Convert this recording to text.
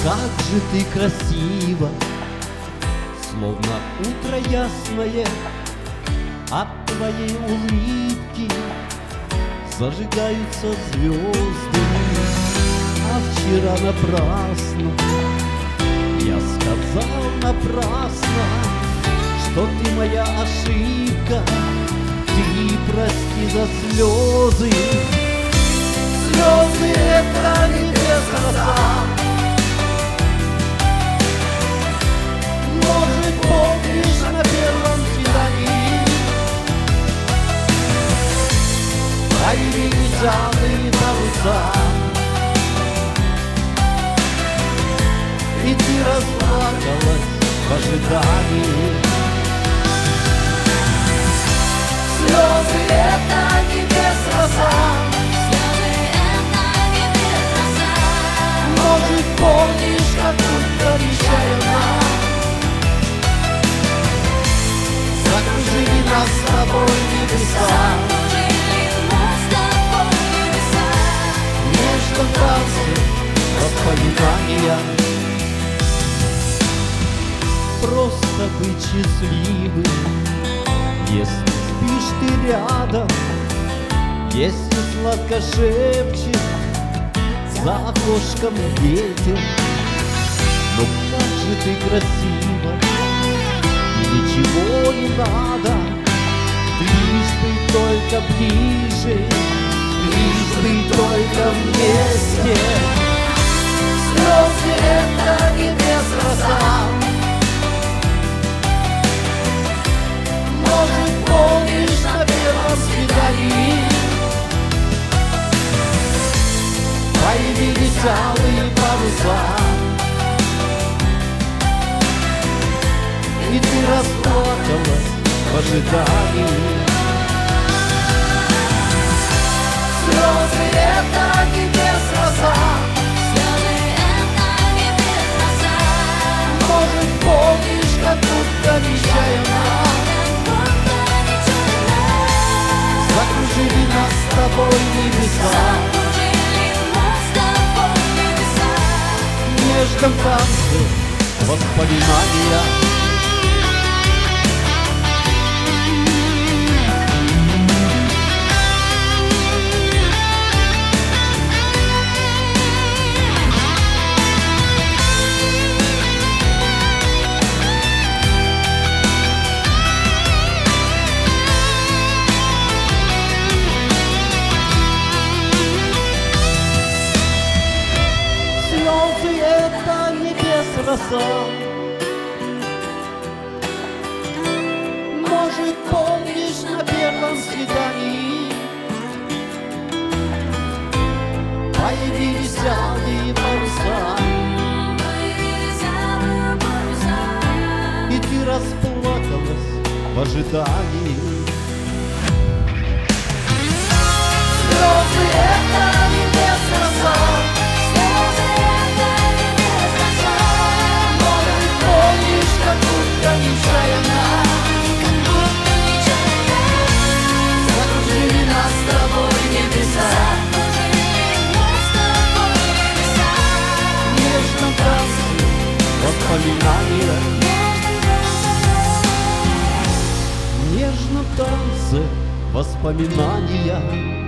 Как же ты красива, словно утро ясное, от твоей улыбки зажигаются звезды. А вчера напрасно, я сказал напрасно, что ты моя ошибка, ты прости за слезы. Слезы — это небес роса. Может, помнишь на первом свидании появились алые паруса, и ты расплакалась в ожидании. Слезы — это небес роса. Может, помнишь, как будто нечаянно закружили нас с тобой небеса. В нежном танце воспоминания. Просто быть счастливым, если спишь ты рядом, если сладко шепчет за окошком ветер. Но как же ты красива, и ничего не надо, лишь бы только ближе, лишь бы только вместе. Слезы — это небес роса. Может, помнишь на первом свидании появились алые паруса, и ты расплакалась в ожидании. Слезы — это небес роса. Может, помнишь, как будто нечаянно закружили нас с тобой небеса. В нежном танце воспоминания. Слезы — это небес роса. Может, помнишь на первом свидании появились алые паруса, и ты расплакалась в ожидании. Слезы — это небес роса. Как будто нечаянно закружили нас с тобой небеса. В нежном танце воспоминания. В нежном танце воспоминания.